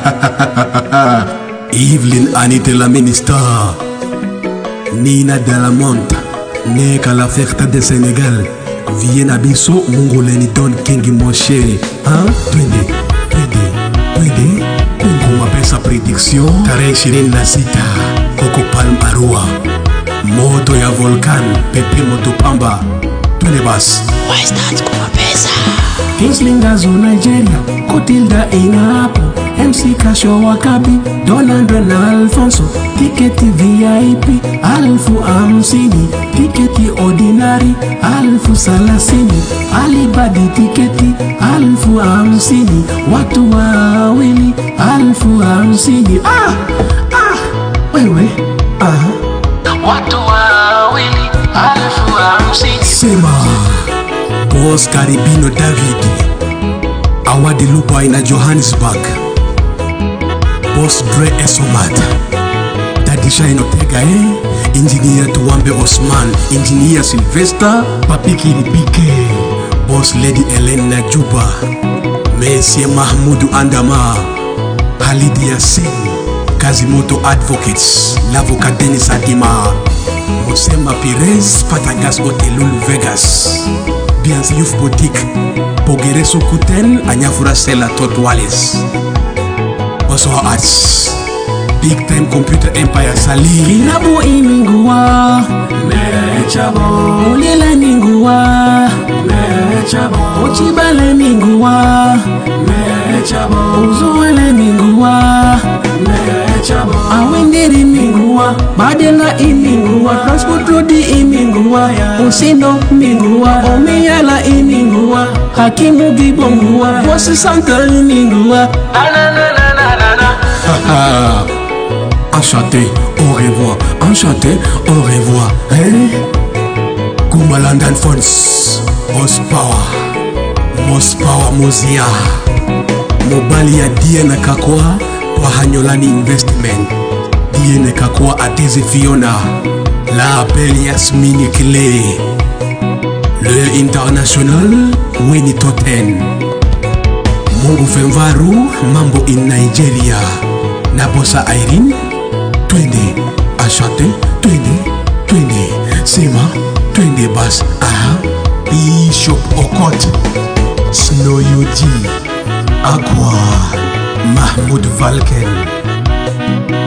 Evelyn Anite la minister, Nina de la Monta, Neka la Ferta de Sénégal, Viena Bisso, Mongoleni Don Kingi Moshe. Twende, Kungu Mapesa Prédiction, Karen Shirin Nasita, Coco Palm Arua, Moto ya Volcan, Pepe Moto Pamba, Twende Bas. Why is that Kumapesa? Kingslingazo Nigeria, Kotilda Inapo, MC Kasho Wakabi, Donaldro na Alfonso, tiketi VIP, alfu hamsini, tiketi ordinary, alfu salasini, Alibadi tiketi, alfu hamsini, watu wawili, alfu hamsini. Wewe, watu wawili, alfu hamsini. Sema Boss Caribino David, Awadi Lubai na Johannesburg, Boss Dre Esomata, Daddy Shine Otega, Engineer Tuwambe Osman, Engineer Sylvester, Papi Kiripike, Boss Lady Elena Juba, Messie Mahmoud Andama, Halidi Yasin, Kazimoto Advocates, l'avocat Denis Adima, Mosema Pires, Patagas Hotelul Vegas, Bianzi Youth Boutique, Pogereso Kuten, Anyafura Sela Totwales, Oso Arts, Big Time Computer Empire Sali, Inabu Imingua, Mechabo, Ulila Ningua, Mechabo, Uchibale Ningua, Mechabo, Uzuele Ningua, Mechabo, Awindiri Ningua, Badela Iningua, Transport Rodi Iningua, Usino Ningua, Omiyala Iningua, Hakimu Gibongua, Bosi Santa Ningua. Enchanté, au revoir, enchanté, au revoir. Kumalandan Fons, Mospower Mozia, Mobali ya Diana Kakoa, Wahanyolani Investment, Diana Kakoa Ateze Fiona, La Belle Yasmini Kile, Le International, Winnie Toten, Mungu Femvaru, Mambo in Nigeria, Nabosa Irene, Twende, Ashante, Twende, Sema, Twende Bas, Bishop Okot, Snow UG, Aqua, Mahmoud Valken.